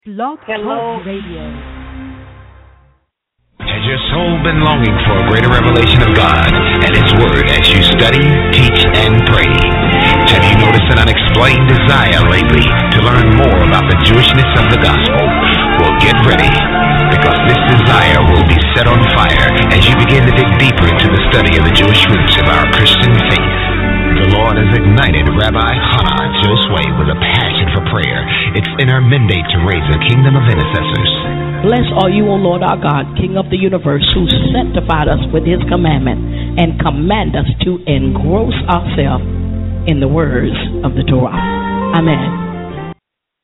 Blog Talk Radio. Has your soul been longing for a greater revelation of God and His Word as you study, teach, and pray? Have you noticed an unexplained desire lately to learn more about the Jewishness of the gospel? Well, get ready, because this desire will be set on fire as you begin to dig deeper into the study of the Jewish roots of our Christian faith. The Lord has ignited Rabbi Hannah Josue with a passion for prayer. It's in her mandate to raise a kingdom of intercessors. Bless are you, O Lord our God, King of the universe, who sanctified us with His commandment and command us to engross ourselves in the words of the Torah. Amen.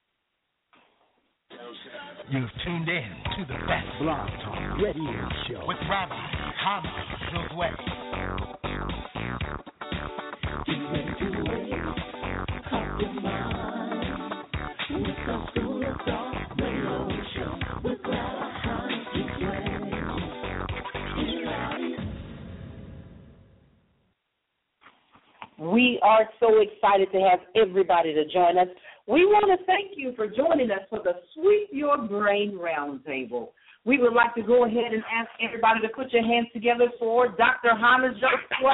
You've tuned in to the best Blog Talk Radio Show with Rabbi Hannah Josue. We are so excited to have everybody to join us. We want to thank you for joining us for the Sweep Your Brain Roundtable. We would like to go ahead and ask everybody to put your hands together for Dr. Hannah Josue.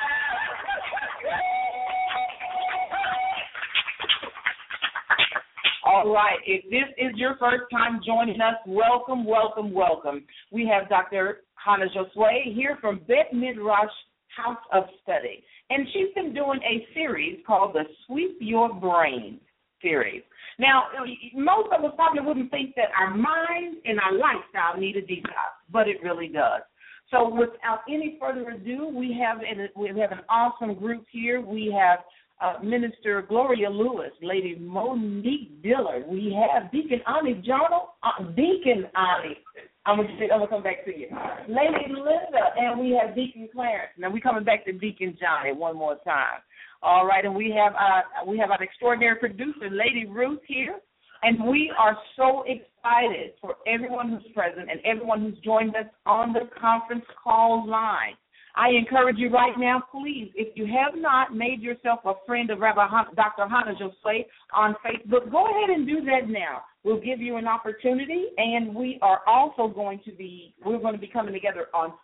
All right, if this is your first time joining us, welcome, welcome, welcome. We have Dr. Hannah Josue here from Beth Midrash House of Study. And she's been doing a series called the Sweep Your Brain series. Now, most of us probably wouldn't think that our mind and our lifestyle need a detox, but it really does. So without any further ado, we have an awesome group here. We have Minister Gloria Lewis, Lady Monique Dillard. We have Deacon Ani Deacon Ani. I'm gonna come back to you, Lady Linda, and we have Deacon Clarence. Now we're coming back to Deacon Johnny one more time. All right, and we have our extraordinary producer, Lady Ruth, here, and we are so excited for everyone who's present and everyone who's joined us on the conference call line. I encourage you right now, please, if you have not made yourself a friend of Dr. Hannah Josue on Facebook, go ahead and do that now. We'll give you an opportunity, and we are also going to be coming together on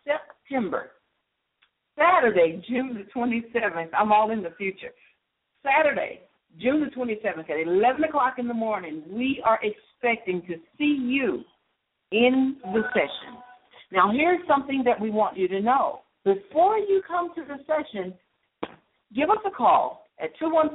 Saturday, June the 27th. I'm all in the future. Saturday, June the 27th at 11 o'clock in the morning, we are expecting to see you in the session. Now, here's something that we want you to know. Before you come to the session, give us a call at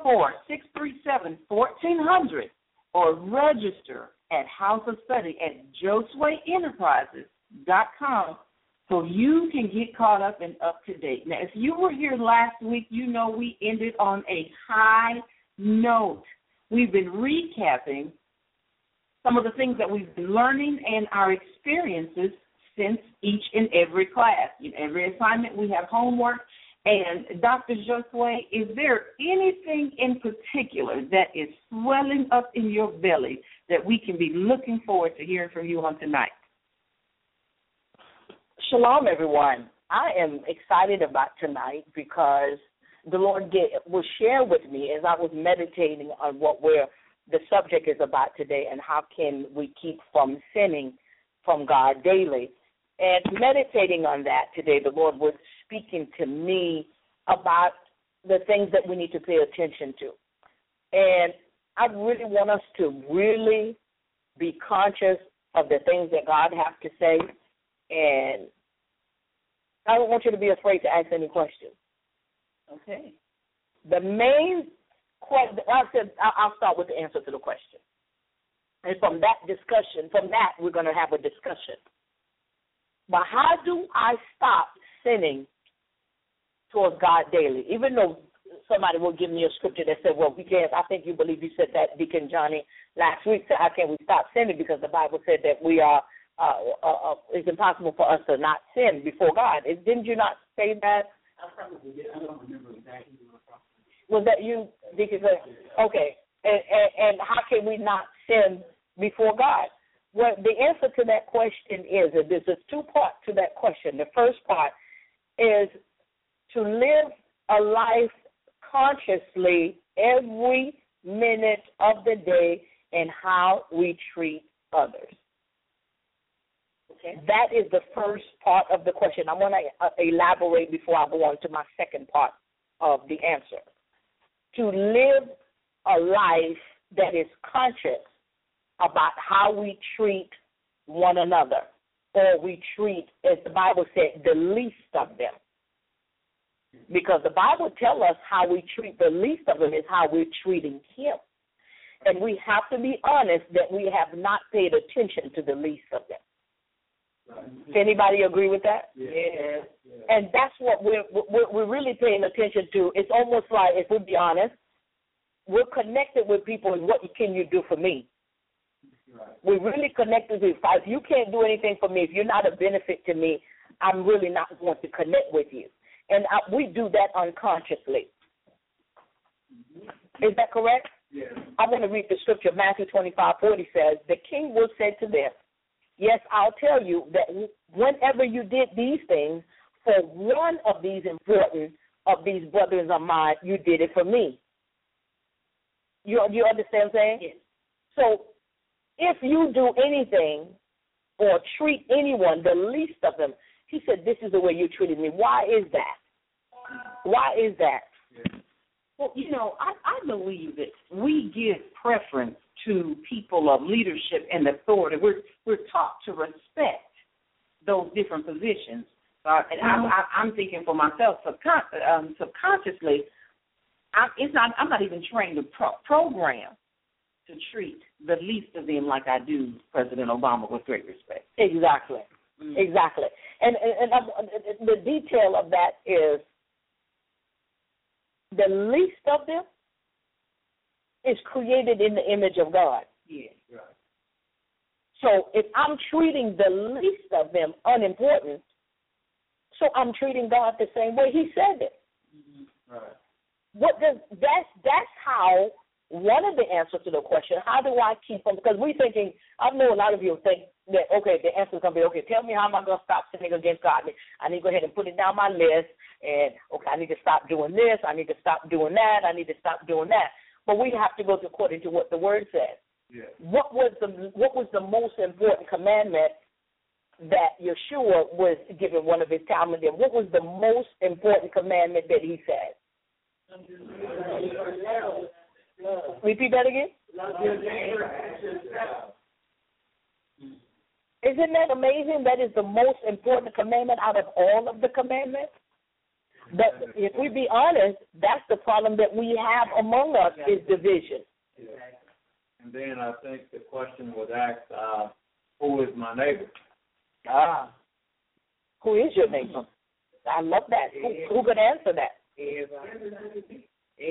214-637-1400 or register at House of Study at JosueEnterprises.com so you can get caught up and up to date. Now, if you were here last week, you know we ended on a high note. We've been recapping some of the things that we've been learning and our experiences since each and every class. In every assignment, we have homework. And Dr. Josue, is there anything in particular that is swelling up in your belly that we can be looking forward to hearing from you on tonight? Shalom, everyone. I am excited about tonight because the Lord will share with me as I was meditating on what the subject is about today and how can we keep from sinning from God daily. And meditating on that today, the Lord was speaking to me about the things that we need to pay attention to. And I really want us to really be conscious of the things that God has to say. And I don't want you to be afraid to ask any questions. Okay. The main question, I'll start with the answer to the question. And from that, we're going to have a discussion. But how do I stop sinning towards God daily? Even though somebody will give me a scripture that said, well, we can't, I think you believe you said that, Deacon Johnny, last week, so how can we stop sinning? Because the Bible said that we are, it's impossible for us to not sin before God. Didn't you not say that? I don't remember exactly. Was that you, Deacon? Okay. And how can we not sin before God? Well, the answer to that question is that there's a two-part to that question. The first part is to live a life consciously every minute of the day and how we treat others? Okay. That is the first part of the question. I want to elaborate before I go on to my second part of the answer. To live a life that is conscious about how we treat one another, or we treat, as the Bible said, the least of them. Because the Bible tells us how we treat the least of them is how we're treating him. And we have to be honest that we have not paid attention to the least of them. Does anybody agree with that? Yes. And that's what we're really paying attention to. It's almost like, if we be honest, we're connected with people and what can you do for me? Right. We're really connected with, if you can't do anything for me, if you're not a benefit to me, I'm really not going to connect with you. And we do that unconsciously. Is that correct? Yes. I want to read the scripture. Matthew 25:40 says, the king will say to them, yes, I'll tell you that whenever you did these things for one of these important of these brothers of mine, you did it for me. You understand what I'm saying? Yes. So if you do anything or treat anyone, the least of them, he said, this is the way you treated me. Why is that? Why is that? Yes. Well, I believe that we give preference to people of leadership and authority. We're taught to respect those different positions. And I'm thinking for myself subconsciously. I'm not even trained to program to treat the least of them like I do President Obama with great respect. Exactly. Mm-hmm. Exactly. And the detail of that is the least of them is created in the image of God. Yes. Right. So if I'm treating the least of them unimportant, so I'm treating God the same way he said it. Mm-hmm. Right. That's how one of the answers to the question, how do I keep them? Because we're thinking, I know a lot of you think that, okay, the answer is going to be, okay, tell me how am I going to stop sinning against God? I need to go ahead and put it down my list, and, okay, I need to stop doing this, I need to stop doing that, I need to stop doing that. But we have to go according to what the Word says. Yes. What was the most important commandment that Yeshua was given one of his Talmudim? What was the most important commandment that he said? Repeat that again. Love your neighbor as yourself. Isn't that amazing? That is the most important commandment out of all of the commandments. But if we be honest, that's the problem that we have among us is division. Yes. And then I think the question was asked, who is my neighbor? Who is your neighbor? I love that. Who could answer that? Everybody.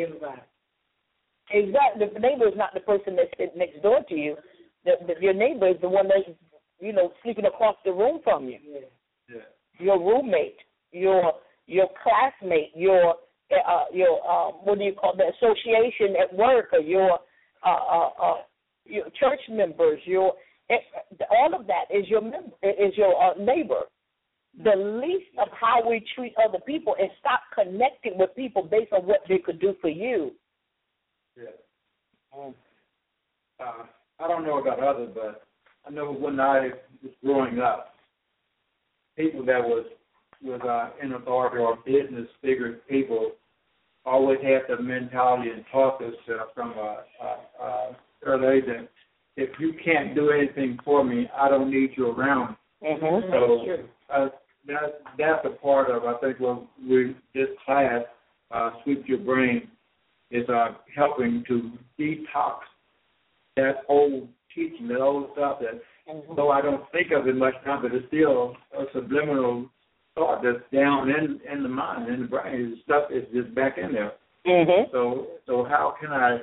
Exactly. The neighbor is not the person that's sitting next door to you. Your neighbor is the one that's, sleeping across the room from you. Yeah. Your roommate, your classmate, your what do you call that? Association at work, or your church members. All of that is your neighbor. The least of how we treat other people and stop connecting with people based on what they could do for you. Yeah. I don't know about others, but I know when I was growing up, people that was in authority or business figures, people always had the mentality and taught us from a early age that if you can't do anything for me, I don't need you around. Mm-hmm. So that's a part of, I think, what this class, Sweep Your Brain, is helping to detox that old teaching, that old stuff that, though I don't think of it much now, but it's still a subliminal thought that's down in the mind, in the brain. The stuff is just back in there. Mm-hmm. So how can I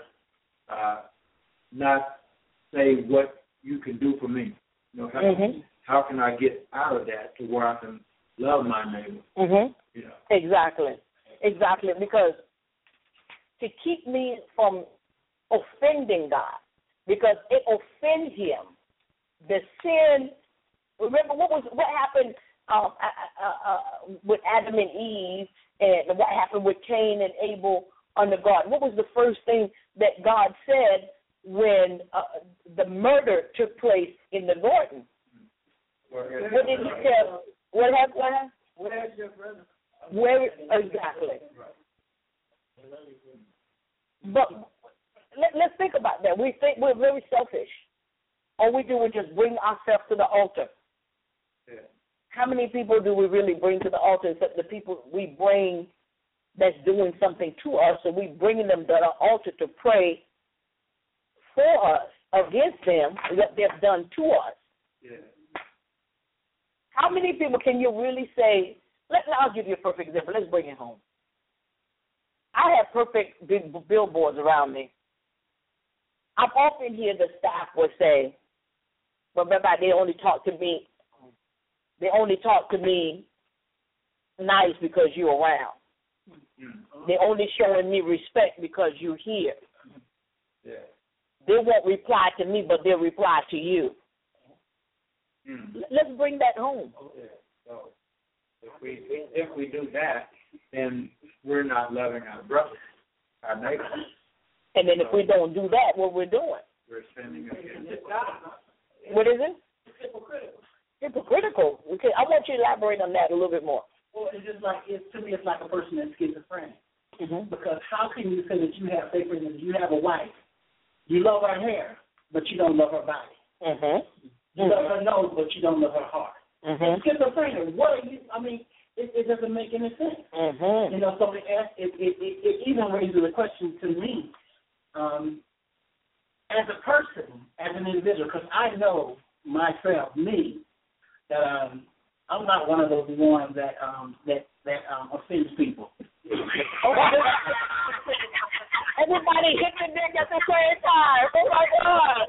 not say what you can do for me? How can I get out of that to where I can love my neighbor? Mm-hmm. Exactly. Because to keep me from offending God, because it offends him. The sin, remember what happened with Adam and Eve, and what happened with Cain and Abel under God? What was the first thing that God said when the murder took place in the Norton. What did he tell? What happened? Where's your brother? Where exactly? But let's think about that. We think we're very selfish. All we do is just bring ourselves to the altar. Yeah. How many people do we really bring to the altar except the people we bring that's doing something to us? So we bringing them to the altar to pray for us, against them, what they've done to us. Yeah. How many people can you really say, I'll give you a perfect example. Let's bring it home. I have perfect big billboards around me. I've often hear the staff would say, well, Rabbi, they only talk to me nice because you're around. Mm-hmm. They're only showing me respect because you're here. Yeah. They won't reply to me, but they'll reply to you. Mm. Let's bring that home. Yeah. So if we do that, then we're not loving our brother, our neighbor. And then if we don't do that, what we're doing? We're sinning against God. What is it? Hypocritical. Okay, I want you to elaborate on that a little bit more. Well, it's just like to me, it's like a person that's schizophrenic. Mm-hmm. Because how can you say that you have, say for instance, you have a wife, you love her hair, but you don't love her body. Mm-hmm. You love her nose, but you don't love her heart. Mm-hmm. Schizophrenic. What are you? I mean, it doesn't make any sense. Mm-hmm. You know, so it even raises a question to me, as a person, as an individual, because I know myself, that I'm not one of those ones that offends people. Everybody hit the dick at the same time. Oh my God!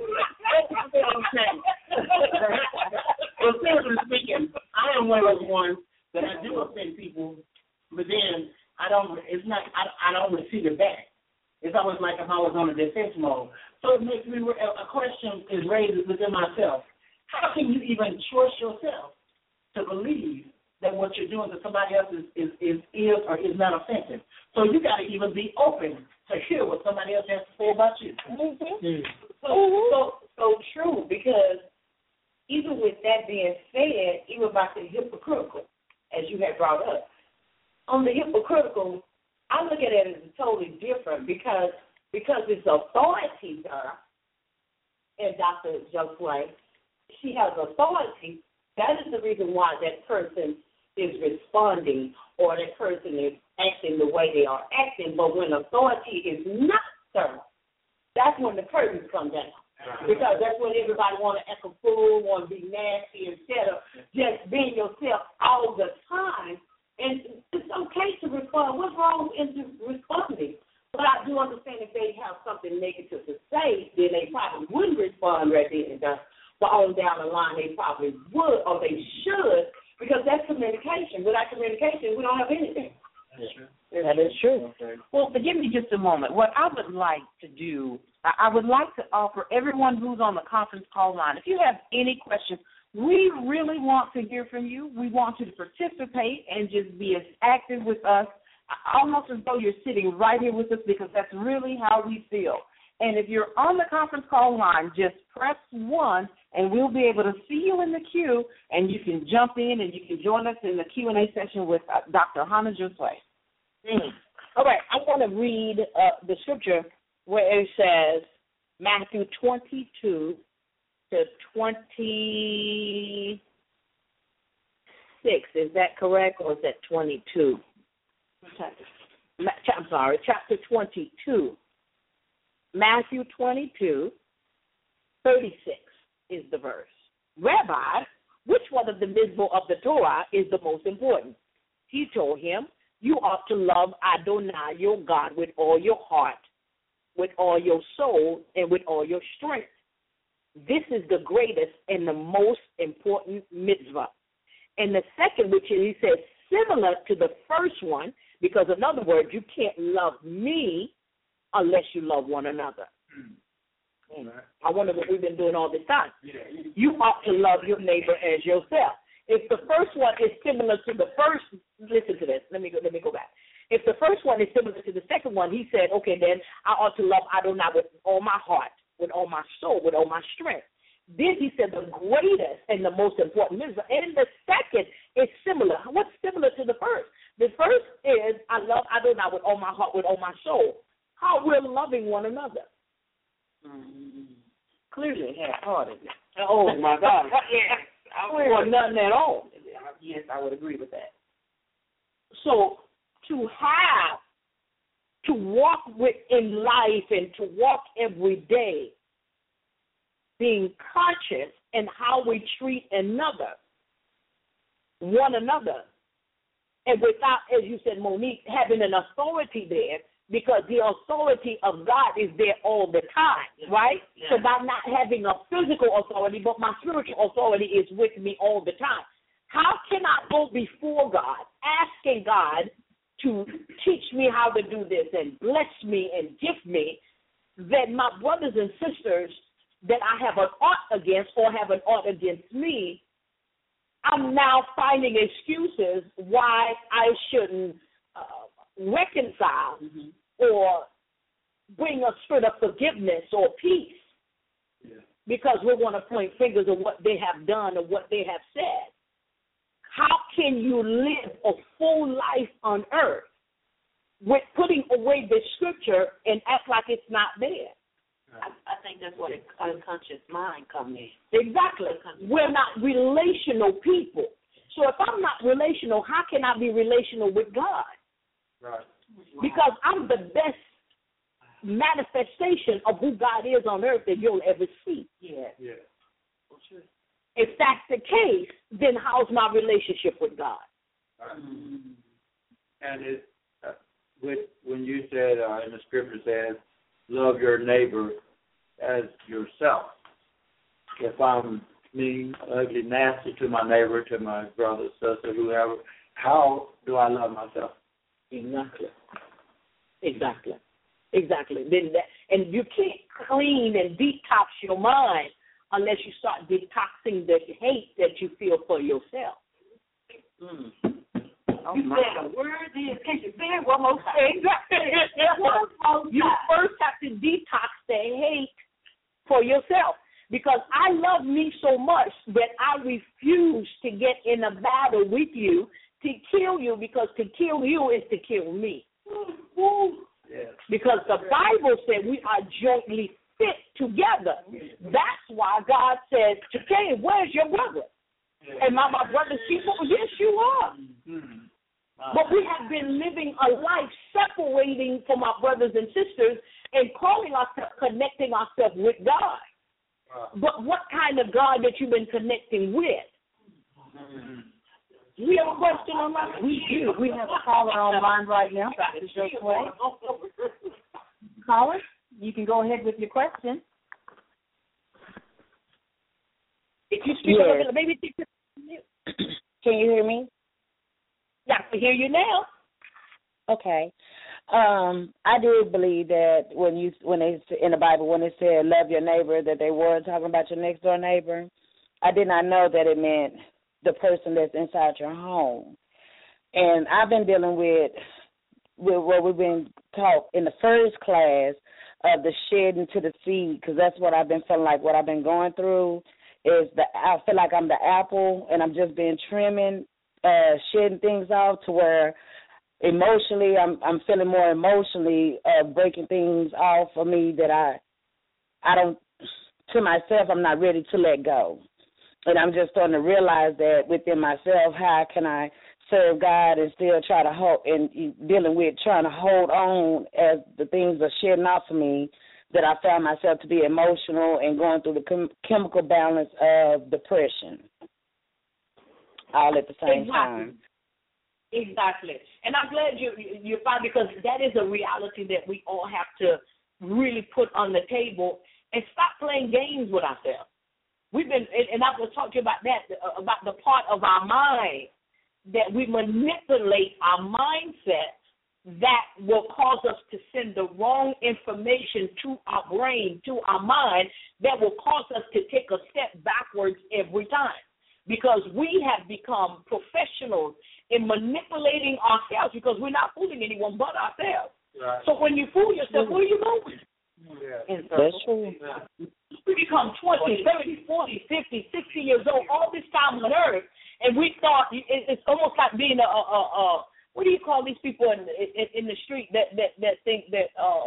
Well, seriously speaking, I am one of those ones that I do offend people, but then I don't receive it back. It's always like if I was on a defense mode. So it makes me a question is raised within myself. How can you even trust yourself to believe that what you're doing to somebody else is or is not offensive? So you got to even be open to hear what somebody else has to say about you. Mm-hmm. So true, because even with that being said, even about the hypocritical, as you had brought up, on the hypocritical, I look at it as totally different because it's authority there, and Dr. Josue, she has authority. That is the reason why that person is responding or that person is acting the way they are acting. But when authority is not there, that's when the curtains come down. Because that's when everybody want to act a fool, want to be nasty instead of just being yourself all the time. And it's okay to respond. What's wrong in responding? But I do understand if they have something negative to say, then they probably wouldn't respond right then and there. But on down the line, they probably would or they should, because that's communication. Without communication, we don't have anything. That is true. Okay. Well, forgive me just a moment. What I would like to do, I would like to offer everyone who's on the conference call line, if you have any questions, we really want to hear from you. We want you to participate and just be as active with us, almost as though you're sitting right here with us, because that's really how we feel. And if you're on the conference call line, just press 1, and we'll be able to see you in the queue, and you can jump in and you can join us in the Q&A session with Dr. Hana Josue. All right, I want to read the scripture where it says, Matthew 22 to 26. Is that correct, or is that 22? I'm sorry, chapter 22. Matthew 22, 36 is the verse. Rabbi, which one of the mitzvot of the Torah is the most important? He told him, you ought to love Adonai, your God, with all your heart, with all your soul, and with all your strength. This is the greatest and the most important mitzvah. And the second, which he says similar to the first one, because in other words, you can't love me unless you love one another. I wonder what we've been doing all this time. You ought to love your neighbor as yourself. If the first one is similar to the first, listen to this. Let me go back. If the first one is similar to the second one, he said, okay, then I ought to love Adonai with all my heart, with all my soul, with all my strength. Then he said the greatest and the most important is, and the second is similar. What's similar to the first? The first is, I love Adonai with all my heart, with all my soul. How we're loving one another. Clearly it has heart in it. Oh, my God. Yes. Or nothing at all. Yes, I would agree with that. So to walk in life and to walk every day, being conscious in how we treat one another, and without, as you said, Monique, having an authority there, because the authority of God is there all the time, right? Yeah. So by not having a physical authority, but my spiritual authority is with me all the time. How can I go before God, asking God to teach me how to do this and bless me and gift me, that my brothers and sisters that I have an ought against or have an ought against me, I'm now finding excuses why I shouldn't reconcile or bring a spirit of forgiveness or peace, because we want to point fingers at what they have done or what they have said. How can you live a full life on earth with putting away the scripture and act like it's not there? I think that's what an unconscious mind comes in. Exactly. We're not relational people. So if I'm not relational, how can I be relational with God? Right. Because I'm the best manifestation of who God is on earth that you'll ever see. Yeah. If that's the case, then how's my relationship with God? And it, when you said, in the scripture says, love your neighbor as yourself. If I'm mean, ugly, nasty to my neighbor, to my brother, sister, whoever, how do I love myself? Exactly. Then and you can't clean and detox your mind unless you start detoxing the hate that you feel for yourself. Oh, you said a word there. Can you say it one more time? Exactly. You first have to detox the hate for yourself, because I love me so much that I refuse to get in a battle with you to kill you, because to kill you is to kill me. Because the Bible said we are jointly fit together. That's why God said, okay, where's your brother? Am I my brother's keeper? Yes, you are. But we have been living a life separating from our brothers and sisters and calling ourselves, connecting ourselves with God. But what kind of God that you've been connecting with? We have a question online? We do. We have a caller online right now. Caller, you can go ahead with your question. If you speak a little bit, maybe can you hear me? Yeah, I can hear you now. Okay. I do believe that when they in the Bible, when it said love your neighbor, that they were talking about your next door neighbor. I did not know that it meant the person that's inside your home. And I've been dealing with what we've been taught in the first class of the shedding to the seed, because that's what I've been feeling like. What I've been going through is I feel like I'm the apple, and I'm just been trimming, shedding things off to where emotionally I'm feeling more emotionally breaking things off for me that I don't, to myself, I'm not ready to let go. And I'm just starting to realize that within myself, how can I serve God and still try to hold, and dealing with trying to hold on as the things are shedding off of me, that I found myself to be emotional and going through the chemical balance of depression all at the same time. Exactly. And I'm glad you found, because that is a reality that we all have to really put on the table and stop playing games with ourselves. We've been, and I was talking to you about that, about the part of our mind that we manipulate our mindset that will cause us to send the wrong information to our brain, to our mind, that will cause us to take a step backwards every time. Because we have become professionals in manipulating ourselves, because we're not fooling anyone but ourselves. Right. So when you fool yourself, where are you going? That's true. We become 20, 30, 40, 50, 60 years old all this time on earth, and we thought it's almost like being what do you call these people in the street that think that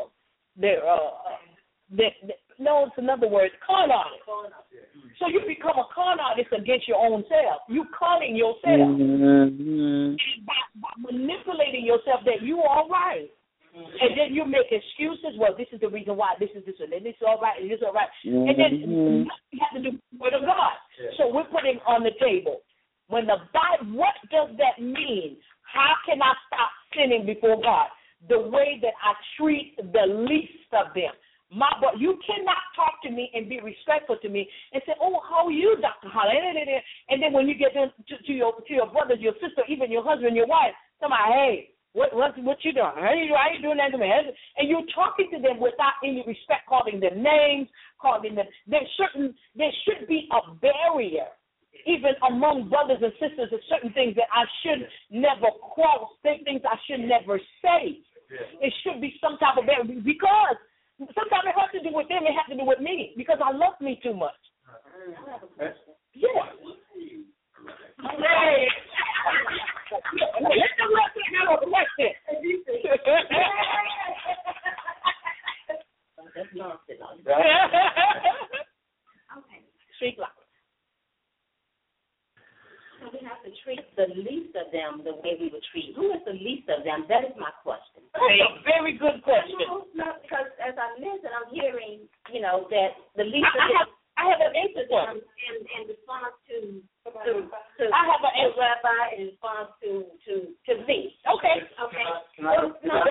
no, it's another word, con artist. So you become a con artist against your own self. You conning yourself. And by manipulating yourself that you are right. And then you make excuses. Well, this is the reason why. This is this, and then this is all right, and this is all right. And then you have to do the word of God. So we're putting on the table. When the Bible, what does that mean? How can I stop sinning before God? The way that I treat the least of them. But you cannot talk to me and be respectful to me and say, "Oh, how are you, Dr. Holly?" And then when you get to your brothers, your sister, even your husband, your wife, somebody, "Hey, what you doing? How you doing that to me?" And you're talking to them without any respect, calling them names, calling them. There should be a barrier, even among brothers and sisters. There's certain things that I should never cross, things I should never say. It should be some type of barrier because. Sometimes it has to do with them. It has to do with me because I love me too much. Yeah. Hey. Let them let me know the question. That's nonsense. Okay. Speak loud. So we have to treat the least of them the way we would treat. Who is the least of them? That is my question. That's a very good question. No, because as I listen, I'm hearing, that the least of them. I have an answer for you. In response to I have an answer, Rabbi, in response to me. Okay. Okay. Can I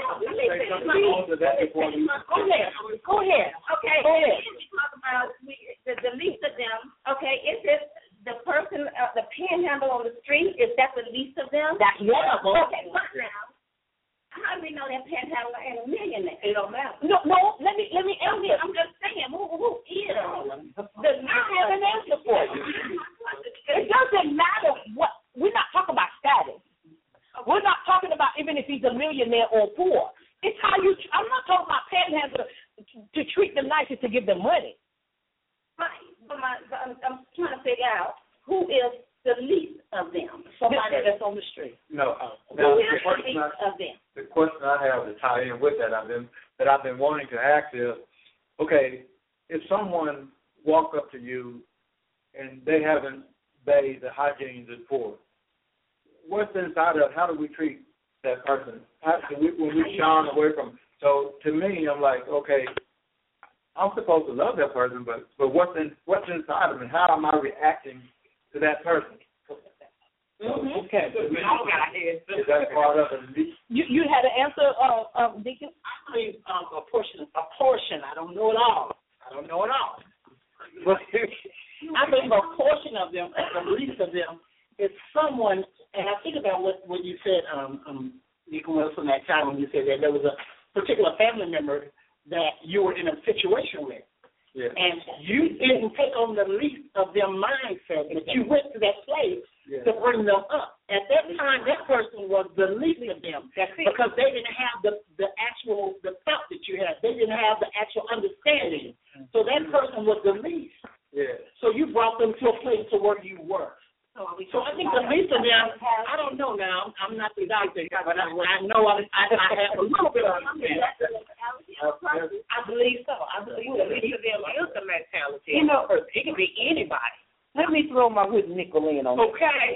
Go ahead. Okay. Go ahead. We talk about the least of them. Okay. Is it the person, the panhandle on the street? Is that the least of them? That's one of them. Okay. But now, how do we know that panhandle ain't a millionaire? It don't matter. No. Let me answer. I'm just saying, who is? I have an answer for you. It doesn't matter what. We're not talking about status. We're not talking about even if he's a millionaire or poor. It's how you. I'm not talking about panhandle to treat them nice is to give them money. Right. But I'm trying to figure out who is the least of them. Somebody that's on the street. No. Who is the least of them? The question I have to tie in with that I've been wanting to ask is, okay, if someone walk up to you and they haven't bathed the hygiene before, what's inside of it? How do we treat that person? When we shun away from? So to me, I'm like, okay, I'm supposed to love that person, but what's inside of me? How am I reacting to that person? Mm-hmm. Okay. Is that part of it? You had an answer, Deacon? I believe a portion. I don't know it all. But I believe a portion of them, at the least of them, is someone. And I think about what you said, Deacon Wilson, that time when you said that there was a particular family member that you were in a situation with. Yeah. And you didn't take on the least of their mindset, but you went to that place to bring them up. At that time, that person was the least of them because they didn't have the thought that you had. They didn't have the actual understanding. So that person was the least. Yeah. So you brought them to a place to where you were. So I think the least of them, I don't know now. I'm not the doctor, but I know I have a little bit of understanding. I believe so. I believe the least of them is the mentality. It can be anybody. Let me throw my wooden nickel in on it. Okay.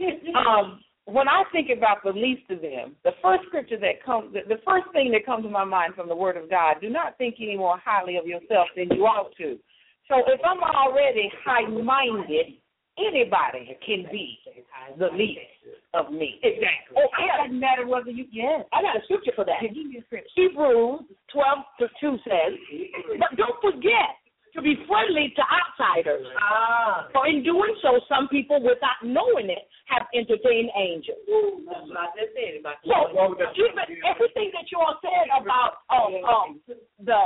When I think about the least of them, the first thing that comes to my mind from the Word of God, do not think any more highly of yourself than you ought to. So if I'm already high-minded, anybody can be the least of me. Exactly. Okay, it doesn't matter whether you. Yes, I got a scripture for that. Hebrews 12:2 says, but don't forget to be friendly to outsiders. For in doing so, some people, without knowing it, have entertained angels. That's what I just said about. So even everything that you all said about the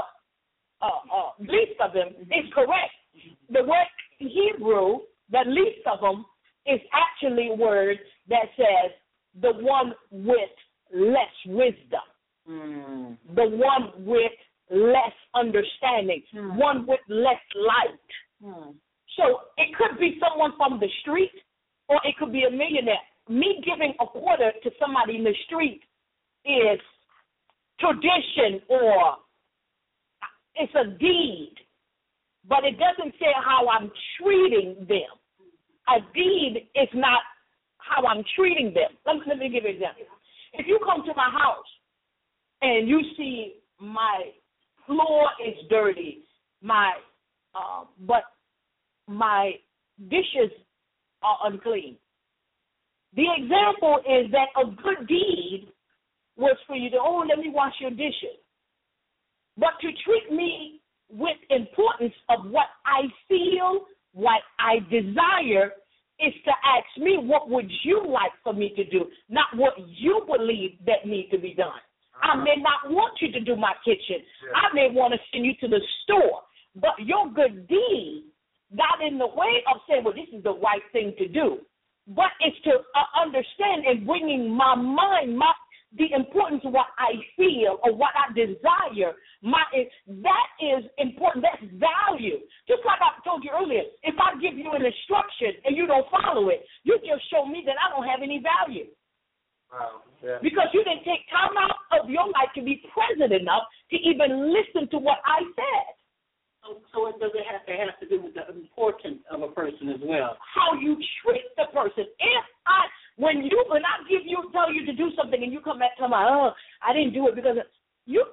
least of them is correct. The word in Hebrew, the least of them, is actually a word that says the one with less wisdom. The one with less understanding, one with less light. So it could be someone from the street, or it could be a millionaire. Me giving a quarter to somebody in the street is tradition, or it's a deed, but it doesn't say how I'm treating them. A deed is not how I'm treating them. Let me give you an example. If you come to my house and you see my floor is dirty, but my dishes are unclean, the example is that a good deed was for you to, let me wash your dishes. But to treat me with importance of what I feel, what I desire, is to ask me, what would you like for me to do, not what you believe that need to be done. I may not want you to do my kitchen. I may want to send you to the store. But your good deed got in the way of saying, well, this is the right thing to do. But it's to understand and bringing my mind, the importance of what I feel or what I desire, that is important. That's value. Just like I told you earlier, if I give you an instruction and you don't follow it, you just show me that I don't have any value. Wow. Yeah. Because you didn't take time out of your life to be present enough to even listen to what I said. So it doesn't have to do with the importance of a person as well. How you treat the person. When I tell you to do something and you come back to me, I didn't do it because you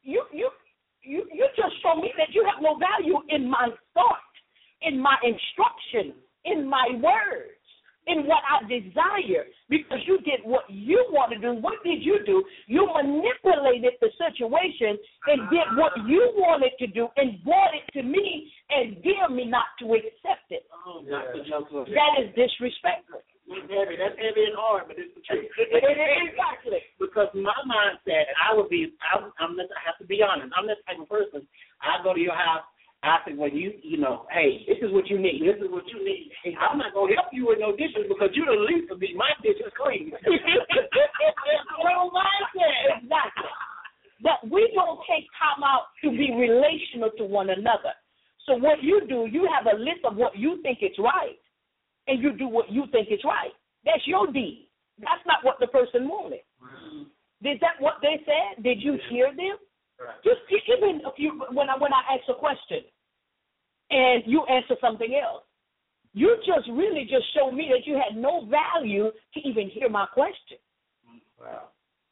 just show me that you have no value in my thought, in my instruction, in my words, in what I desire, because you did what you want to do. What did you do? You manipulated the situation and did what you wanted to do and brought it to me and dare me not to accept it. That is disrespectful. That's heavy and hard, but it's the truth. Exactly. Because my mindset, I have to be honest. I'm this type of person. I go to your house. I say, well, hey, this is what you need. This is what you need. Hey, I'm not going to help you with no dishes because you're the least of me. My dishes clean. Well, mindset. Exactly. But we don't take time out to be relational to one another. So what you do, you have a list of what you think is right, and you do what you think is right. That's your deed. That's not what the person wanted. Is that what they said? Did you hear them? Right. Just even when I ask a question and you answer something else, you just really just showed me that you had no value to even hear my question. Wow.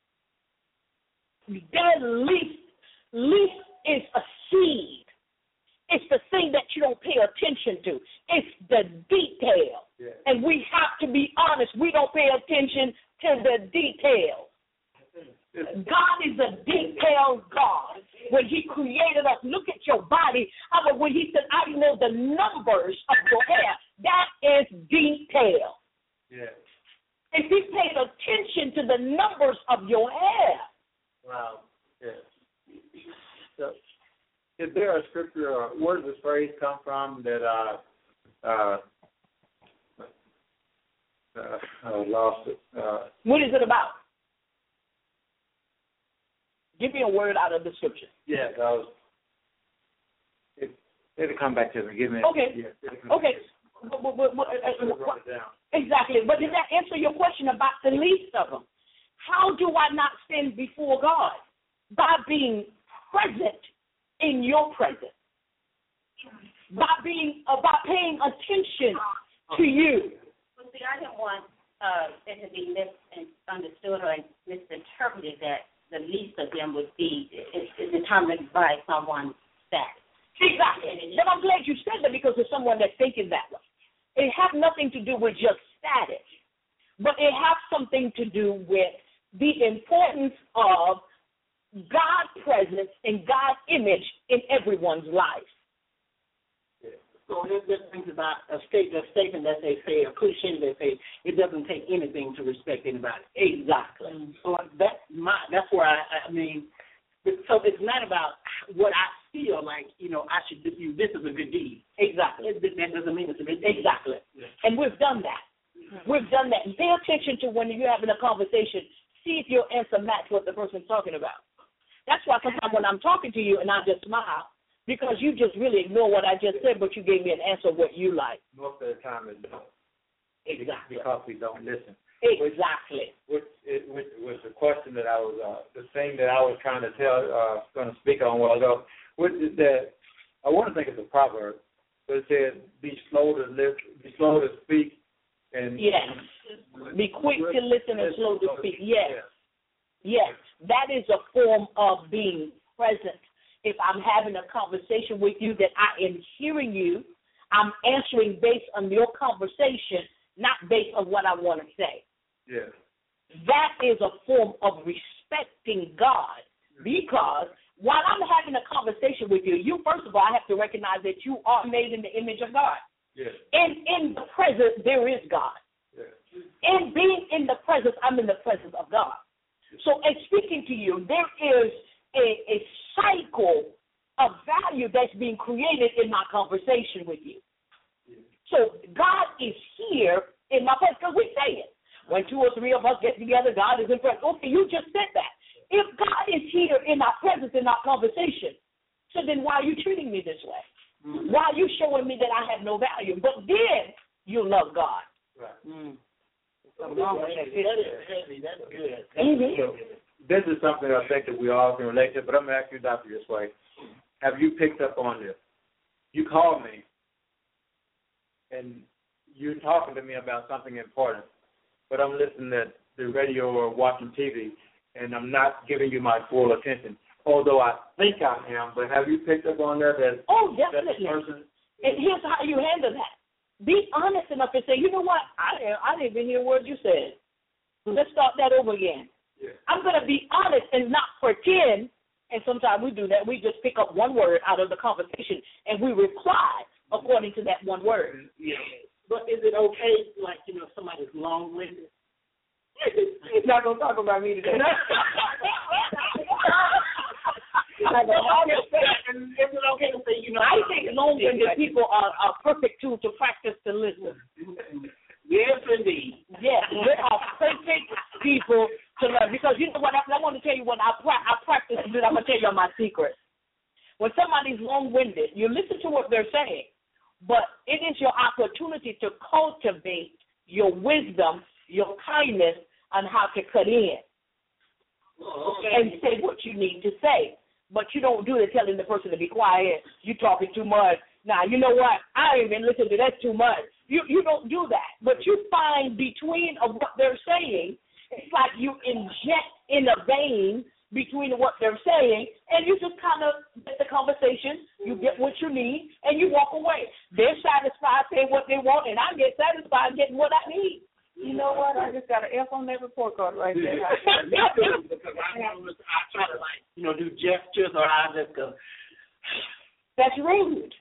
That least is a seed. It's the thing that you don't pay attention to. It's the detail. Yeah. And we have to be honest. We don't pay attention to the details. God is a detailed God. When he created us, look at your body. When he said, I know the numbers of your hair, that is detail. Yeah. If he paid attention to the numbers of your hair. Wow. Yes. So, is there a scripture or where does this phrase come from that I lost it? What is it about? Give me a word out of the scripture. Yes, it'll come back to me. Give me. Okay. Okay. Exactly. But did that answer your question about the least of them? How do I not sin before God? By being present in your presence. By paying attention to you. Well, see, I didn't want it to be misunderstood or misinterpreted that the least of them would be is determined by someone's status. Exactly. And I'm glad you said that because there's someone that's thinking that way. It has nothing to do with just status, but it has something to do with the importance of God's presence and God's image in everyone's life. So this brings about a statement that they say, a cliche they say, it doesn't take anything to respect anybody. Exactly. So that's where I mean, so it's not about what I feel like, I should do. This is a good deed. Exactly. That doesn't mean it's a good deed. Exactly. Yeah. And we've done that. We've done that. And pay attention to when you're having a conversation. See if your answer matches what the person's talking about. That's why sometimes when I'm talking to you and I just smile, because you just really ignore what I just said, but you gave me an answer of what you like. Most of the time it don't. Exactly. Because we don't listen. Exactly. Which was the question that I was, the thing that I was trying to going to speak on a while ago, which is that I want to think it's a proverb, but it says, be slow to speak, and yes, be quick to listen and slow to speak. Yes, that is a form of being present. If I'm having a conversation with you, that I am hearing you, I'm answering based on your conversation, not based on what I want to say. Yes. That is a form of respecting God, because while I'm having a conversation with you, first of all, I have to recognize that you are made in the image of God. Yes. And in the presence, there is God. Yes. And being in the presence, I'm in the presence of God. So in speaking to you, there is a cycle of value that's being created in my conversation with you. So God is here in my presence, because we say it. When 2 or 3 of us get together, God is in presence. Okay, you just said that. If God is here in our presence, in our conversation, so then why are you treating me this way? Mm-hmm. Why are you showing me that I have no value? But then you love God. Right. Mm. That's good. Mm-hmm. This is something I think that we all can relate to, but I'm going to ask you, Dr. Josue, have you picked up on this? You called me, and you're talking to me about something important, but I'm listening to the radio or watching TV, and I'm not giving you my full attention, although I think I am. But have you picked up on that? Definitely. And here's how you handle that. Be honest enough to say, you know what, I didn't even hear a word you said. Let's start that over again. Yeah. I'm going to be honest and not pretend, and sometimes we do that. We just pick up one word out of the conversation, and we reply according to that one word. Yeah. But is it okay, like, if somebody's long-winded? He's not going to talk about me today. Is it okay to say, I think long-winded people are perfect tools to practice to listen. Yes, indeed. Yes, they are perfect people to learn. Because you know what, I want to tell you what I practice, and I'm going to tell you my secret. When somebody's long-winded, you listen to what they're saying, but it is your opportunity to cultivate your wisdom, your kindness, on how to cut in and say what you need to say. But you don't do it telling the person to be quiet. You talking too much. Now, you know what? I ain't even listening to that too much. You don't do that. But you find between of what they're saying, it's like you inject in a vein between what they're saying, and you just kind of get the conversation, you get what you need, and you walk away. They're satisfied saying what they want, and I get satisfied getting what I need. You know what? I just got an F on that report card right there. Because I try to, do gestures, or I just go. That's rude.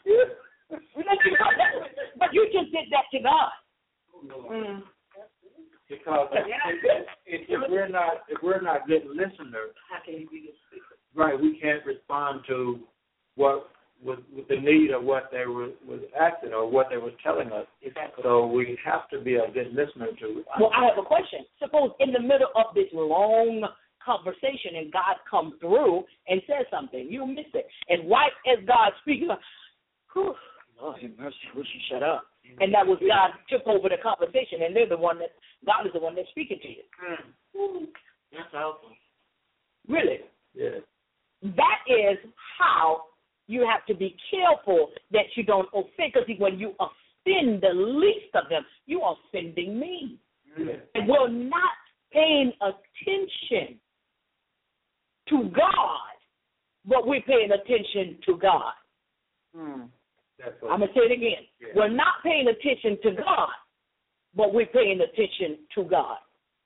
But you just did that to God. Mm. Because if we're not good listeners, How can you be a speaker? right, we can't respond to what was the need of what they was asking or what they was telling us. Exactly. So we have to be a good listener to it. Well, I have a question. Suppose in the middle of this long conversation and God comes through and says something, you miss it. And right as God speaks, Lord have mercy, wish you shut up. And that was God took over the conversation, and God is the one that's speaking to you. That's awesome. Really? Yeah. That is how you have to be careful that you don't offend, because when you offend the least of them, you are offending me. Yeah. And we're not paying attention to God, but we're paying attention to God. I'm going to say it again. Yeah. We're not paying attention to God, but we're paying attention to God.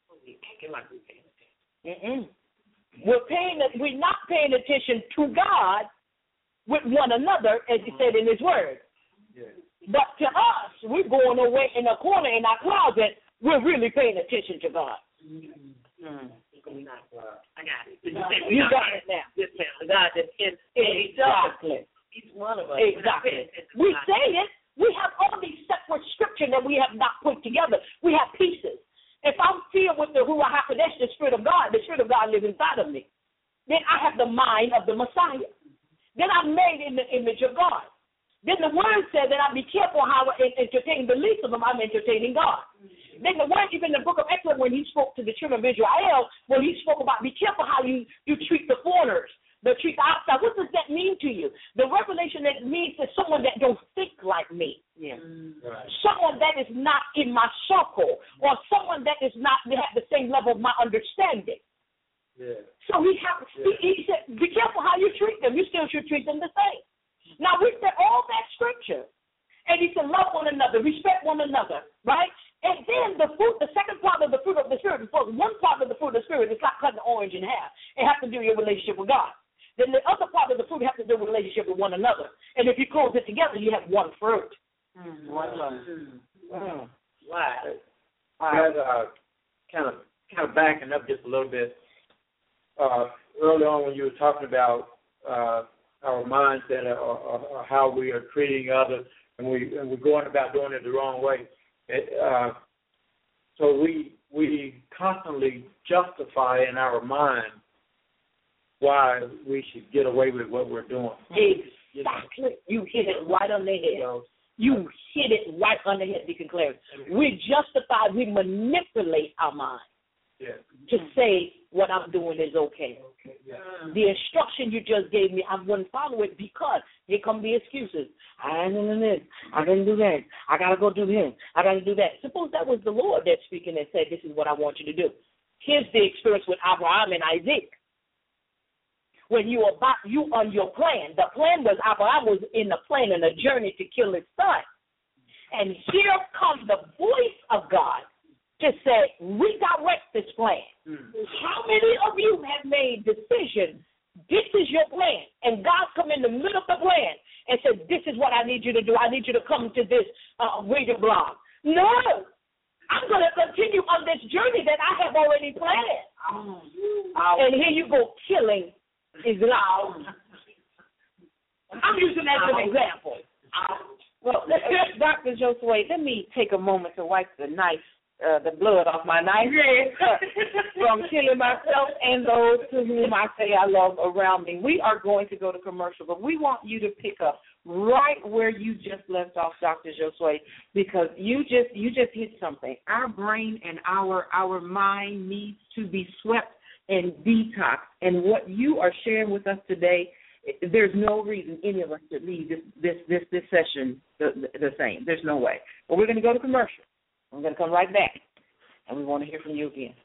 We're not paying attention to God with one another, as he said in his word. Yeah. But to us, we're going away in a corner in our closet, we're really paying attention to God. I got it. You got it now. Yes, ma'am. God is Exactly. Each one of us. Exactly. We say it. We have all these separate scripture that we have not put together. We have pieces. If I'm filled with the Ruach HaKodesh, the Spirit of God lives inside of me. then I have the mind of the Messiah. Then I'm made in the image of God. Then the word says that I be careful how I entertain the least of them. I'm entertaining God. Then the word, even in the book of Exodus, when he spoke to the children of Israel, when he spoke about be careful how you treat the foreigners, treat the outside. What does that mean to you? The revelation that it means is someone that don't think like me. Yeah. Right. Someone that is not in my circle, or someone that is not have the same level of my understanding. Yeah. So he said, be careful how you treat them. You still should treat them the same. Now, we said all that scripture, and he said, love one another, respect one another, right? And then the second part of the fruit of the Spirit, because one part of the fruit of the Spirit is like cutting an orange in half. It has to do with your relationship with God. Then the other part of the fruit has to do with relationship with one another. And if you close it together, you have one fruit. One love. Wow. Kind of backing up just a little bit. Early on when you were talking about our mindset or how we are treating others, and we're going about doing it the wrong way. So we constantly justify in our mind why we should get away with what we're doing. Exactly. You hit it right on the head. You hit it right on the head, Deacon Clarence. We justify, we manipulate our mind to say what I'm doing is okay. The instruction you just gave me, I wouldn't follow it because here come the excuses. I ain't doing this. I didn't do that. I got to go do this. I got to do that. Suppose that was the Lord that's speaking and said, this is what I want you to do. Here's the experience with Abraham and Isaac. When you on your plan, the plan was Abraham was in the plan and a journey to kill his son. And here comes the voice of God to say, redirect this plan. How many of you have made decisions? This is your plan. And God come in the middle of the plan and said, this is what I need you to do. I need you to come to this radio blog. No. I'm going to continue on this journey that I have already planned. And here you go, killing Islam. I'm using that as an example. Well, Dr. Josue, let me take a moment to wipe the blood off my knife from killing myself and those to whom I say I love around me. We are going to go to commercial, but we want you to pick up right where you just left off, Dr. Josue, because you just hit something. Our brain and our mind needs to be swept and detox. And what you are sharing with us today, there's no reason any of us should leave this session the same. There's no way. But we're going to go to commercial. We're going to come right back, and we want to hear from you again.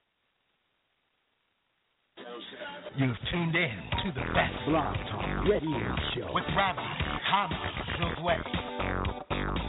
You've tuned in to the best Blog Talk Radio Show with Rabbi Hana Josue.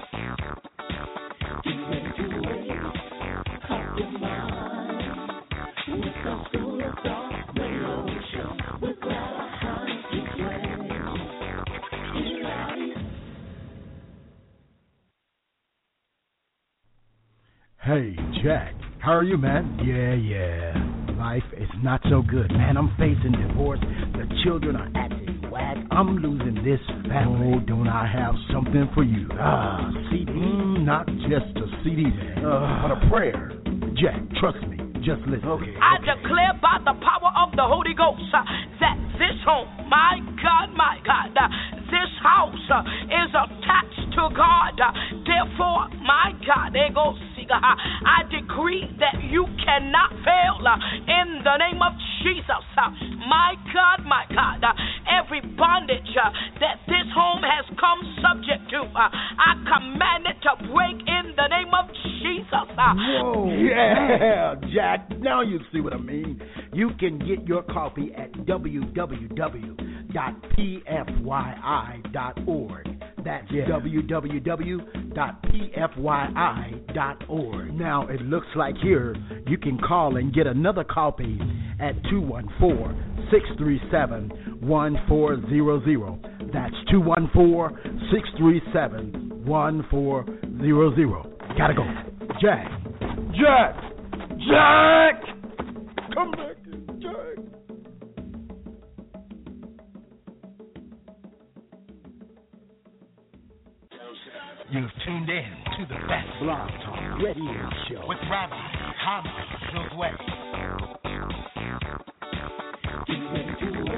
Hey, Jack, how are you, man? Yeah. Life is not so good, man. I'm facing divorce. The children are acting whack. I'm losing this family. Oh, don't I have something for you? CD? Not just a CD, man, but a prayer. Jack, trust me. Just listen. Okay. I declare by the power of the Holy Ghost that this home, my God, this house is attached to God. Therefore, my God, I decree that you cannot fail in the name of Jesus. My God, every bondage that this home has come subject to, I command it to break in the name of Jesus. Whoa, yeah, Jack. Now you see what I mean. You can get your copy at www.pfyi.org. That's www.pfyi.org. Now, it looks like here you can call and get another copy at 214-637-1400. That's 214-637-1400. Gotta go. Jack! Come back, Jack! You've tuned in to the best Blog Talk Radio Show with Rabbi Hana Josue.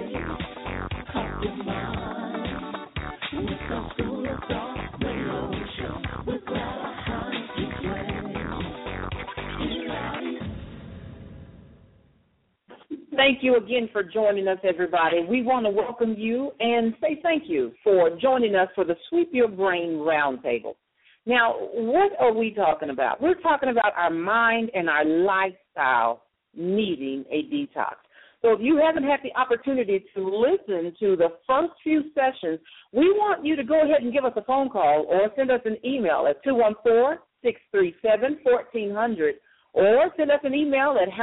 Thank you again for joining us, everybody. We want to welcome you and say thank you for joining us for the Sweep Your Brain Roundtable. Now, what are we talking about? We're talking about our mind and our lifestyle needing a detox. So if you haven't had the opportunity to listen to the first few sessions, we want you to go ahead and give us a phone call or send us an email at 214-637-1400 or send us an email at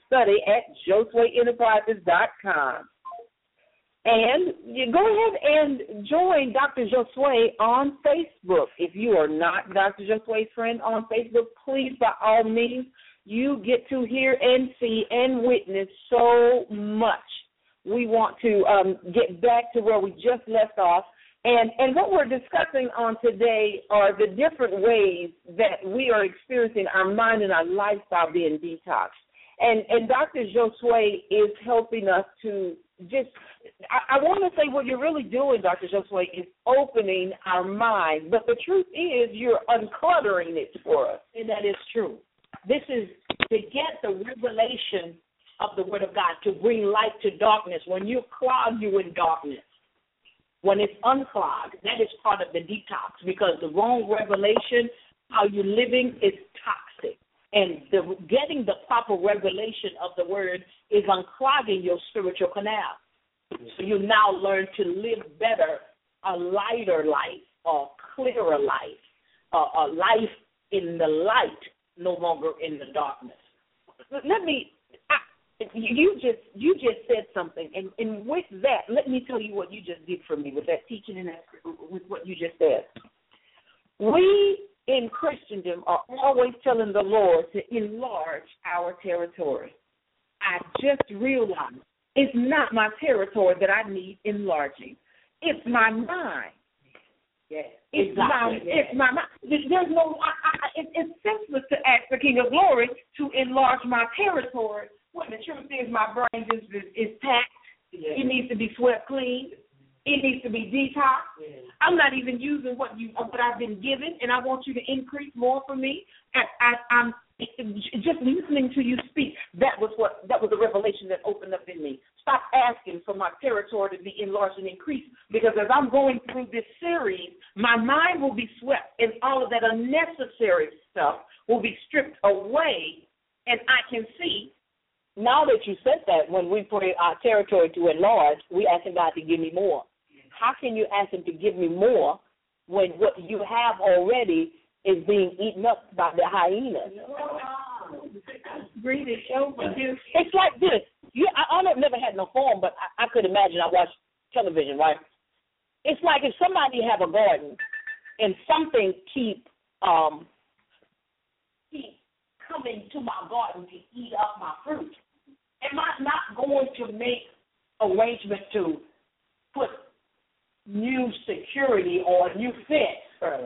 houseofstudy@joswayenterprises.com. And you go ahead and join Dr. Josue on Facebook. If you are not Dr. Josue's friend on Facebook, please, by all means, you get to hear and see and witness so much. We want to get back to where we just left off. And what we're discussing on today are the different ways that we are experiencing our mind and our lifestyle being detoxed. And Dr. Josue is helping us to just, I want to say what you're really doing, Dr. Josue, is opening our minds. But the truth is you're uncluttering it for us. And that is true. This is to get the revelation of the Word of God, to bring light to darkness. When you clog, you in darkness. When it's unclogged, that is part of the detox, because the wrong revelation, how you're living, is toxic. And getting the proper revelation of the Word is unclogging your spiritual canal. So you now learn to live better, a lighter life, a clearer life, a life in the light, no longer in the darkness. You just said something, and with that, let me tell you what you just did for me with that teaching and with what you just said. We in Christendom are always telling the Lord to enlarge our territory. I just realized it's not my territory that I need enlarging. It's my mind. Yes, it's my mind. There's no. It's senseless to ask the King of Glory to enlarge my territory when the truth is my brain is packed. Yeah. It needs to be swept clean. It needs to be detoxed. Yeah. I'm not even using what I've been given, and I want you to increase more for me. I'm just listening to you speak. That was the revelation that opened up in me. Stop asking for my territory to be enlarged and increased, because as I'm going through this series, my mind will be swept, and all of that unnecessary stuff will be stripped away, and I can see. Now that you said that, when we pray our territory to enlarge, we asking God to give me more. How can you ask Him to give me more when what you have already is being eaten up by the hyenas? It's like this. I never had no form, but I could imagine. I watch television, right? It's like if somebody have a garden and something keep coming to my garden to eat up my fruit. Am I not going to make arrangements to put new security or a new fence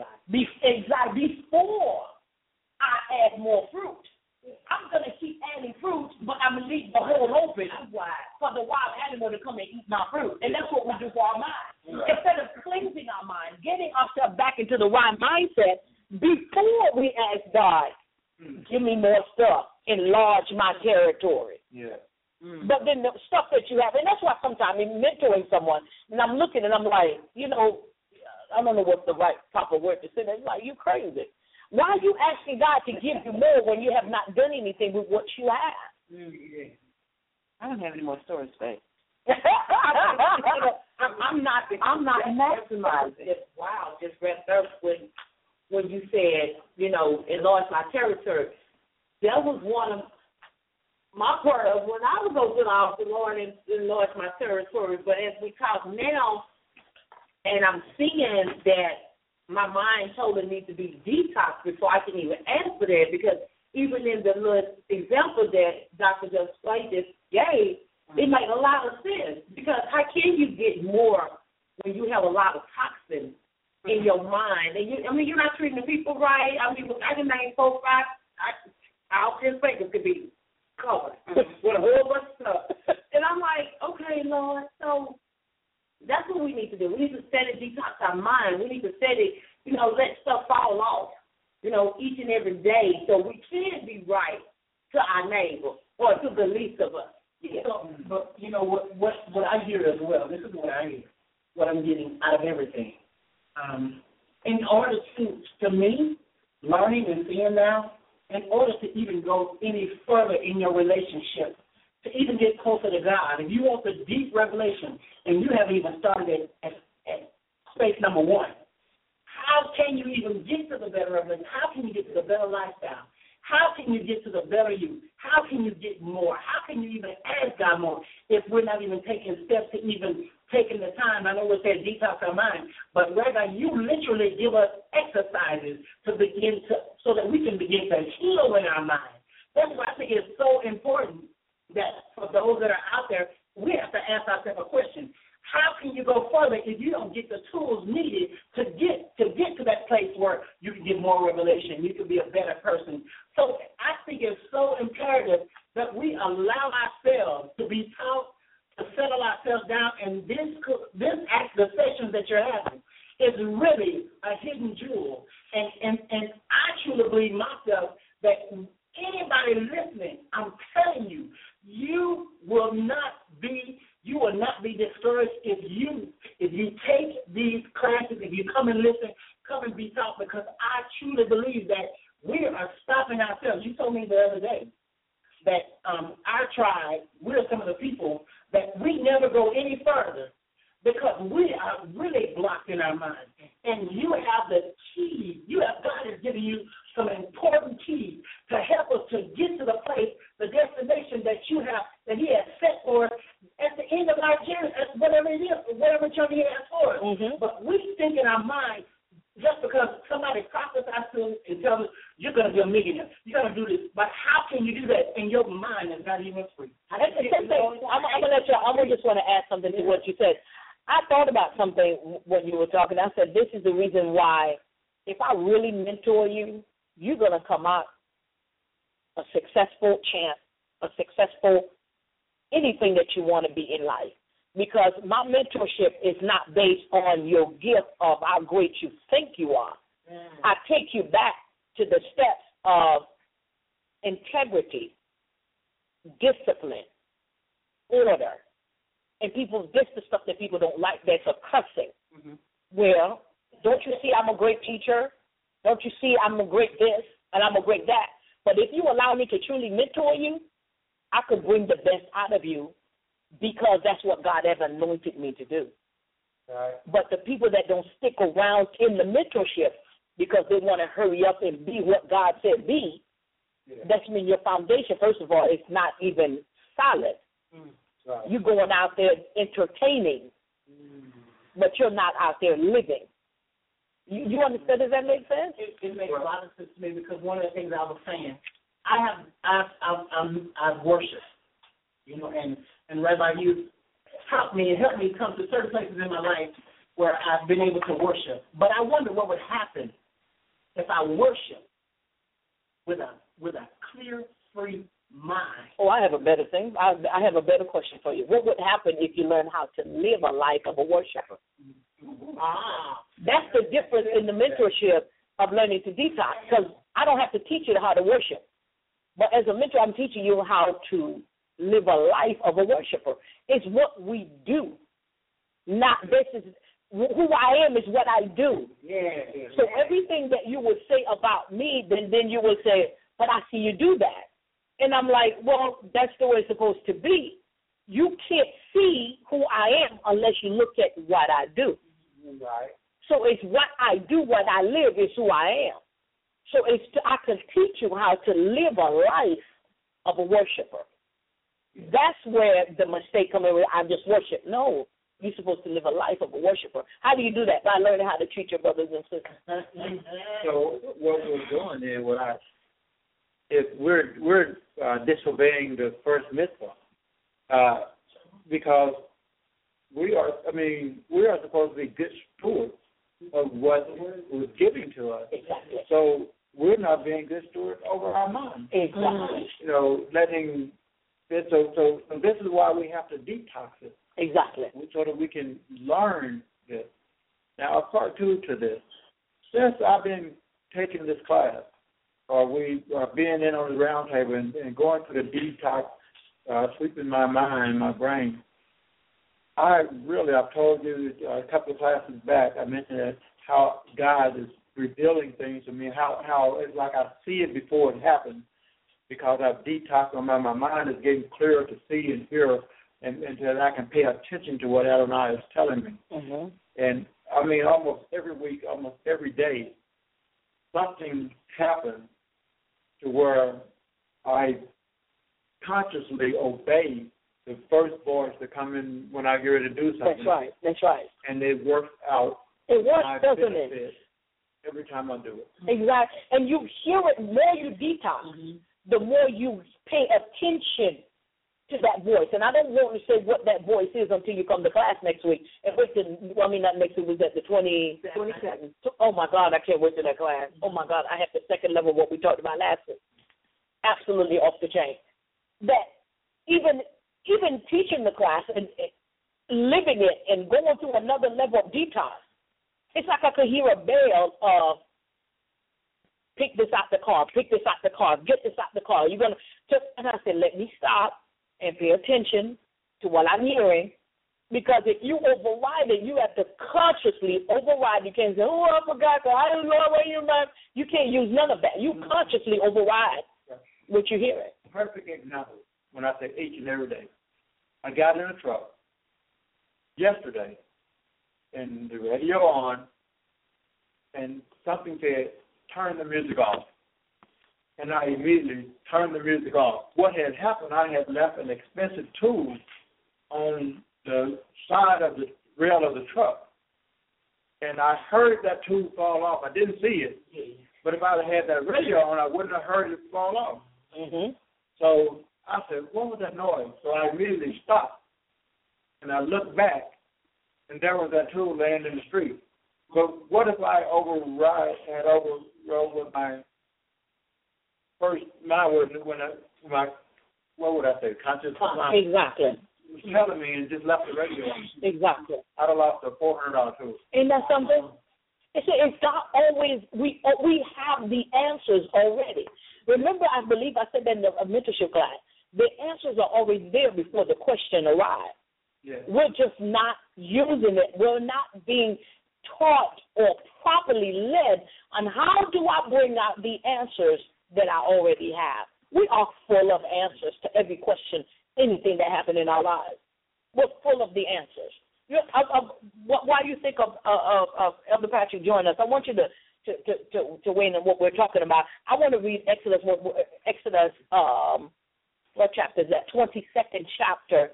before I add more fruit? I'm going to keep adding fruit, but I'm going to leave the hole open for the wild animal to come and eat my fruit. And that's what we do for our mind. Right. Instead of cleansing our mind, getting ourselves back into the right mindset before we ask God, give me more stuff, enlarge my territory. Yeah. But then the stuff that you have, and that's why sometimes I'm mentoring someone, and I'm looking and I'm like, I don't know what's the right proper word to say. It's like, you crazy. Why are you asking God to give you more when you have not done anything with what you have? I don't have any more storage space. I'm not maximizing. Just wrapped up when you said, enlarge my territory. That was one of my prayers when I was open off the Lord and enlarge my territory. But as we talk now, and I'm seeing that my mind totally needs to be detoxed before I can even ask for that, because even in the little example that Dr. Josue just gave, it made a lot of sense. Because how can you get more when you have a lot of toxins in your mind? And you're not treating the people right. I can name 4 or 5. Our 10 fingers could be covered with a whole bunch of stuff. And I'm like, okay, Lord, so that's what we need to to do. We need to study detox our mind. We need to study, let stuff fall off, each and every day so we can be right to our neighbor or to the least of us. Yeah. So, but what I hear as well, this is what I hear, what I'm getting out of everything. In order to me, learning and seeing now, in order to even go any further in your relationship, to even get closer to God, if you want the deep revelation and you haven't even started at space number 1, how can you even get to the better revelation? How can you get to the better lifestyle? How can you get to the better you? How can you get more? How can you even ask God more if we're not even taking steps to even taking the time? I know it says detox our mind, but rather you literally give us exercises to begin to, so that we can begin to heal in our mind. That's why I think it's so important that for those that are out there, we have to ask ourselves a question. How can you go further if you don't get the tools needed to get to that place where you can get more revelation, you can be a better person? So I think it's so imperative that we allow ourselves to be taught, to settle ourselves down, and the sessions that you're having is really a hidden jewel. And I truly believe myself that anybody listening, I'm telling you, you will not be discouraged if you take these classes, if you come and listen, come and be taught, because I truly believe that we are stopping ourselves. You told me the other day that our tribe, we're some of the people that we never go any further because we are really blocked in our minds. And you have the key. God has given you some important keys to help us to get to the place, the destination that He has set for us at the end of our journey, whatever it is, whatever journey He has for us. Mm-hmm. But we think in our mind, just because somebody prophesies to us and tells us, you're going to be a millionaire, you're going to do this, but how can you do that and your mind is not even free? I'm going to let you, I just want to add something to what you said. I thought about something when you were talking. I said, this is the reason why if I really mentor you, you're going to come out a successful champ, a successful anything that you want to be in life. Because my mentorship is not based on your gift of how great you think you are. I take you back to the steps of integrity, discipline, order. And this is stuff that people don't like, that's a cussing. Mm-hmm. Well, don't you see I'm a great teacher? Don't you see I'm a great this and I'm a great that? But if you allow me to truly mentor you, I could bring the best out of you because that's what God has anointed me to do. Right. But the people that don't stick around in the mentorship because they want to hurry up and be what God said be, that means your foundation, first of all, is not even solid. Right. You're going out there entertaining, but you're not out there living. You understand? Does that make sense? It makes a lot of sense to me because one of the things I was saying, I've worshiped, and Rabbi, you taught me and helped me come to certain places in my life where I've been able to worship. But I wonder what would happen if I worship with a clear, free mind. Oh, I have a better thing. I have a better question for you. What would happen if you learn how to live a life of a worshiper? That's the difference in the mentorship of learning to detox, because I don't have to teach you how to worship. But as a mentor, I'm teaching you how to live a life of a worshiper. It's what we do. Not this is who I am is what I do. Yeah. So everything that you would say about me, then you would say, but I see you do that. And I'm like, well, that's the way it's supposed to be. You can't see who I am unless you look at what I do. Right. So it's what I do, what I live is who I am. So I can teach you how to live a life of a worshiper. That's where the mistake comes in. I just worship. No, you're supposed to live a life of a worshiper. How do you do that? By learning how to treat your brothers and sisters. So what we're doing is we're disobeying the first mitzvah because we are supposed to be good stewards of what was given to us. Exactly. So we're not being good stewards over our mind. Exactly. Letting this. So this is why we have to detox it. Exactly. So that we can learn this. Now, a part two to this. Since I've been taking this class, or we are being in on the round table and going through the detox, sweeping my mind, my brain, I've told you a couple of classes back, I mentioned that how God is revealing things to me, how it's like I see it before it happens, because I've detoxed my mind is getting clearer to see and hear, and that I can pay attention to what Adonai is telling me. Mm-hmm. And I mean, almost every week, almost every day, something happens to where I consciously obey the first voice to come in when I get ready to do something. That's right. And it works out. It works, doesn't it? Every time I do it. Exactly. And you hear it, more you detox, the more you pay attention to that voice. And I don't want to say what that voice is until you come to class next week. And not next week, was at the 27th. Oh, my God, I can't wait to that class. Oh, my God, I have the second level of what we talked about last week. Absolutely off the chain. That even teaching the class and living it and going through another level of detox, it's like I could hear a bell of pick this out the car, get this out the car. You're going to, and I said, let me stop and pay attention to what I'm hearing, because if you override it, you have to consciously override. You can't say, oh, I forgot, I don't know where you're at. You can't use none of that. You consciously override what you're hearing. Perfect example, when I say each and every day. I got in a truck yesterday, and the radio on, and something said, turn the music off. And I immediately turned the music off. What had happened, I had left an expensive tool on the side of the rail of the truck. And I heard that tool fall off. I didn't see it. But if I had that radio on, I wouldn't have heard it fall off. Mm-hmm. So I said, what was that noise? So I immediately stopped. And I looked back, and there was that tool laying in the street. But what if I overrode with my first, what would I say, conscious mind? Exactly. Was telling me and just left the radio on. Exactly. I'd have lost a $400 tool. Ain't that something? It's not always, we have the answers already. Remember, I believe I said that in the mentorship class, the answers are already there before the question arrives. Yes. We're just not using it. We're not being taught or properly led on how do I bring out the answers that I already have. We are full of answers to every question, anything that happened in our lives. We're full of the answers. While you think of Elder Patrick joining us, I want you to weigh in on what we're talking about. I want to read Exodus. What chapter is that? 22nd chapter,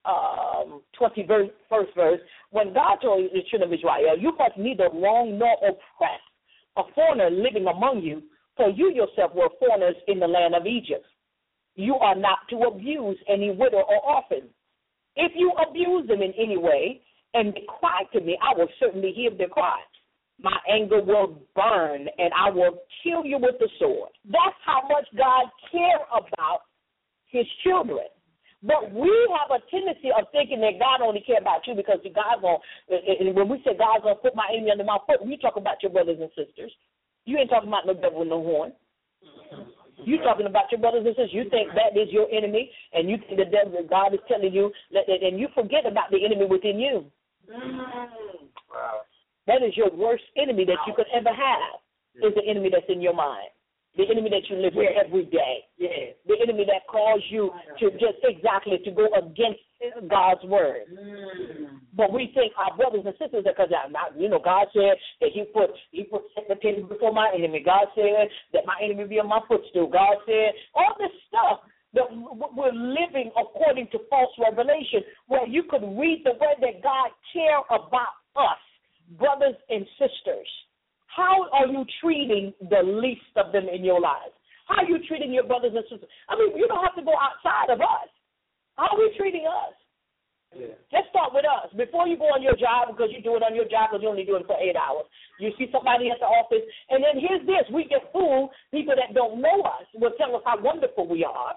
21st verse. When God told the children of Israel, you must neither wrong nor oppress a foreigner living among you, for you yourself were foreigners in the land of Egypt. You are not to abuse any widow or orphan. If you abuse them in any way and they cry to me, I will certainly hear their cry. My anger will burn and I will kill you with the sword. That's how much God cares about his children. But we have a tendency of thinking that God only cares about you because God won't. When we say God's going to put my enemy under my foot, we talk about your brothers and sisters. You ain't talking about no devil with no horn. You're talking about your brothers and sisters. You think that is your enemy, and you think the devil, God is telling you, and you forget about the enemy within you. Wow. That is your worst enemy that you could ever have, is the enemy that's in your mind. The enemy that you live with every day. Yeah. The enemy that calls you to just exactly to go against God's word. But we think our brothers and sisters, because God said that He put the table before my enemy. God said that my enemy be on my footstool. God said all this stuff that we're living according to false revelation, where you could read the word that God cares about us, brothers and sisters. How are you treating the least of them in your lives? How are you treating your brothers and sisters? I mean, you don't have to go outside of us. How are we treating us? Yeah. Let's start with us. Before you go on your job, because you do it on your job because you only do it for 8 hours, you see somebody at the office, and then here's this. We get fooled. People that don't know us will tell us how wonderful we are.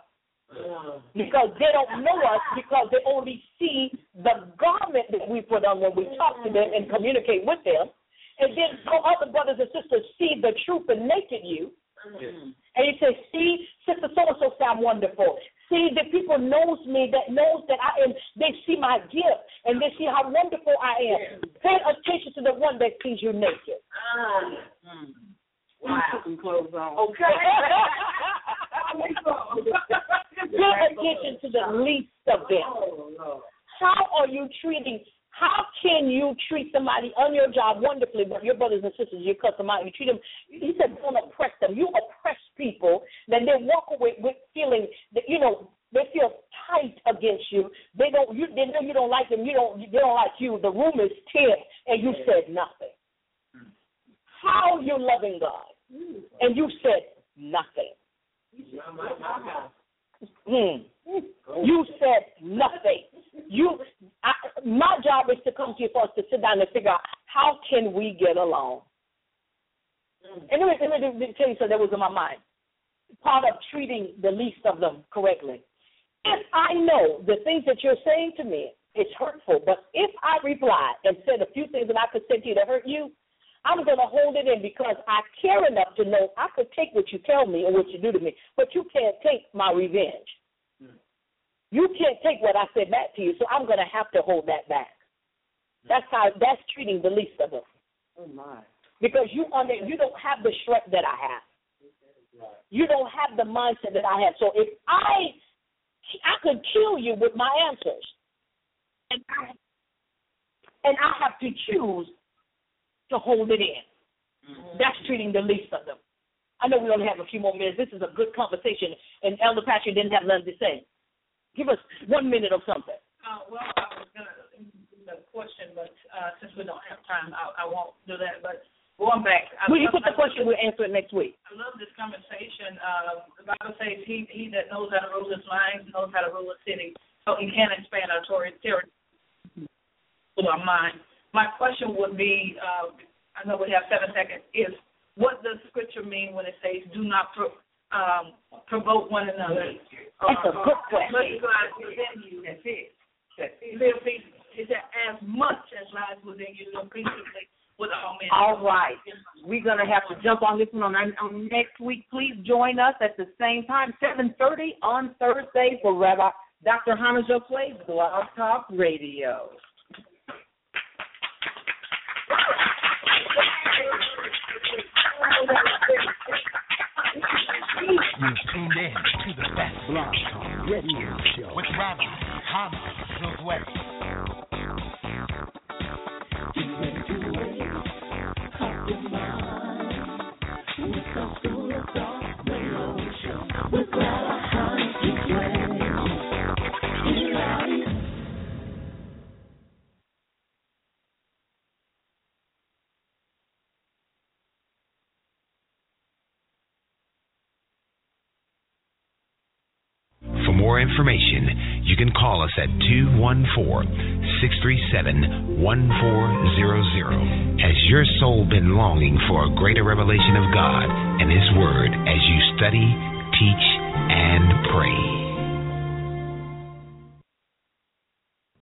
Because they don't know us because they only see the garment that we put on when we talk to them and communicate with them. And then other brothers and sisters see the truth and naked you. And you say, see, Sister so-and-so sound wonderful. See, the people knows me, that knows that I am, they see my gift, and they see how wonderful I am. Pay attention to the one that sees you naked. Wow. Put some clothes on. Okay. Pay attention to the least of them. How are you treating? How can you treat somebody on your job wonderfully, but your brothers and sisters, you cut them out, you treat them, he said, don't oppress them. You oppress people, then they walk away with feeling that, you know, they feel tight against you. They know you don't like them, they don't like you. The room is tense, and you said nothing. How you loving God, and you said nothing. You said nothing. My job is to come to you for us to sit down and figure out how can we get along. And let me tell you something that was in my mind. Part of treating the least of them correctly. If I know the things that you're saying to me is hurtful, but if I reply and said a few things that I could say to you that hurt you, I'm going to hold it in because I care enough to know I could take what you tell me and what you do to me, but you can't take my revenge. You can't take what I said back to you, so I'm going to have to hold that back. That's treating the least of them. Oh, my. Because you don't have the strength that I have. You don't have the mindset that I have. So if I could kill you with my answers, and I have to choose to hold it in. That's treating the least of them. I know we only have a few more minutes. This is a good conversation, and Elder Patrick didn't have nothing to say. Give us 1 minute of something. Well, I was going to do the question, but since we don't have time, I won't do that. But going back. Will you put the question? We'll answer it next week. I love this conversation. The Bible says he that knows how to rule his mind knows how to rule a city, so he can expand our territory with our mind. My question would be, I know we have 7 seconds, is what does Scripture mean when it says do not provoke one another? That's a good question. Within you. That's it. Live peaceably. Is that as much as lies within you, live peaceably with all men? All right. We're going to have to jump on this one on next week. Please join us at the same time, 7:30 on Thursday for Rabbi Dr. Hannah Josue, Blog Talk Radio. You've tuned in to the best Blog Talk Radio Show with Rabbi Hannah Josue. For more information, you can call us at 214-637-1400. Has your soul been longing for a greater revelation of God and His Word as you study, teach, and pray?